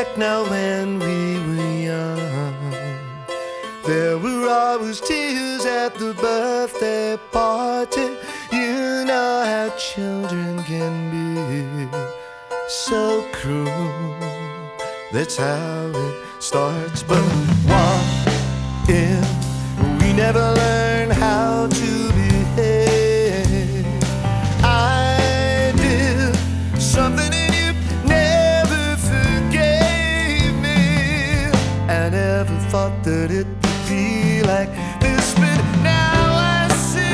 back now when we were young, there were always tears at the birthday party. You know how children can be so cruel. That's how it starts. But what if we never learn how to behave? I did something and you never forgave me. I never thought that it would be like this, but now I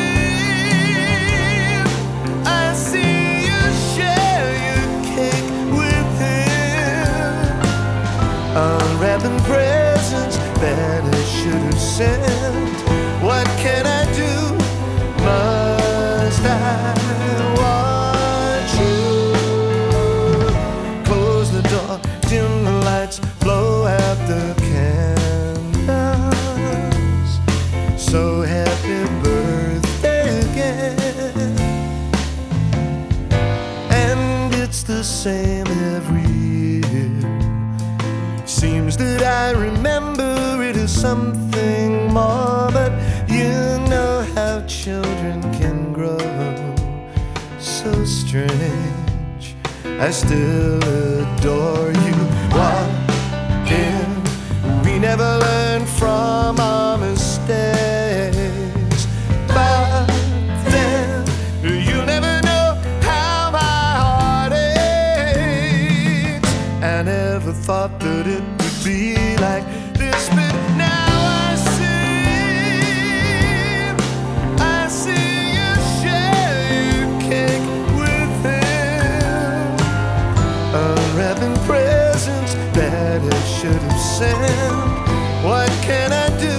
see you share your cake with him, unwrapping presents that I should have sent. What can I do? Must I watch you close the door, dim the lights, blow out the candles? So happy birthday again. And it's the same every year. Seems that I remember it as something more, but you know how children can grow so strange. I still adore you. What if we never learn from our mistakes? But then you'll never know how my heart aches. I never thought that it would be like this, but now I see you share your cake with him, unwrapping presents that I should have sent. What can I do?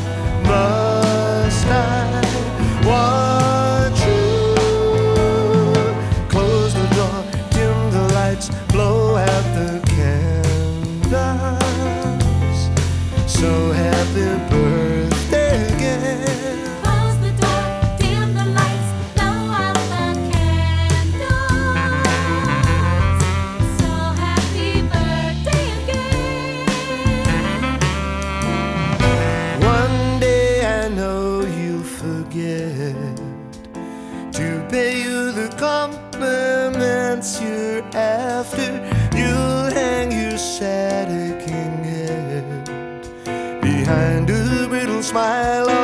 Must I watch you close the door, dim the lights, blow out the candles? So happy birthday again. Close the door, dim the lights, blow out the candles. So happy birthday again. One day I know you'll forget to pay you the compliments you're after. You'll hang your sad aching head behind a brittle smile